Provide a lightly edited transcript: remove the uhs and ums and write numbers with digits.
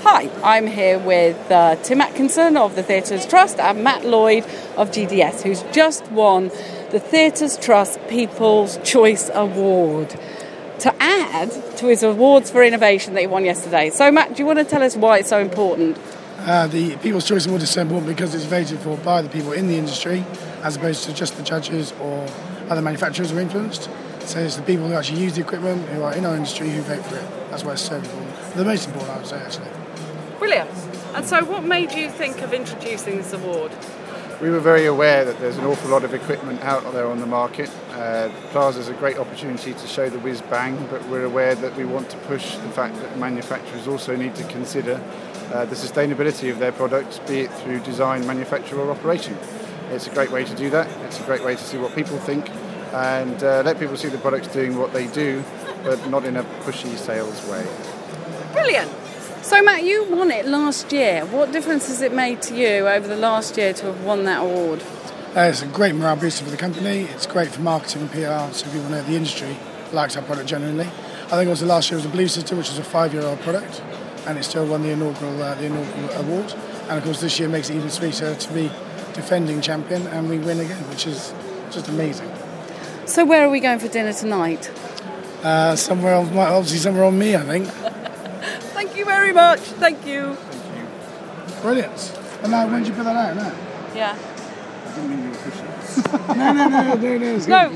Hi, I'm here with Tim Atkinson of the Theatres Trust and Matt Lloyd of GDS, who's just won the Theatres Trust People's Choice Award, to add to his awards for innovation that he won yesterday. So, Matt, do you want to tell us why it's so important? The People's Choice Award is so important because it's voted for by the people in the industry as opposed to just the judges or other manufacturers who are influenced. So it's the people who actually use the equipment, who are in our industry, who vote for it. That's why it's so important. The most important, I would say, actually. Brilliant. And so what made you think of introducing this award? We were very aware that there's an awful lot of equipment out there on the market. Plaza is a great opportunity to show the whiz bang, but we're aware that we want to push the fact that manufacturers also need to consider the sustainability of their products, be it through design, manufacture or operation. It's a great way to do that. It's a great way to see what people think and let people see the products doing what they do, but not in a pushy sales way. Brilliant. So, Matt, you won it last year. What difference has it made to you over the last year to have won that award? It's a great morale booster for the company. It's great for marketing and PR, so people know the industry likes our product generally. I think also last year was the Blue Sister, which is a 5-year-old product, and it still won the inaugural award. And of course, this year makes it even sweeter to be defending champion, and we win again, which is just amazing. So, where are we going for dinner tonight? Somewhere on me, I think. Thank you very much. Thank you. Thank you. Brilliant. And now, when did you put that out? No. Yeah. I didn't mean you were pushing. No. It's good. No.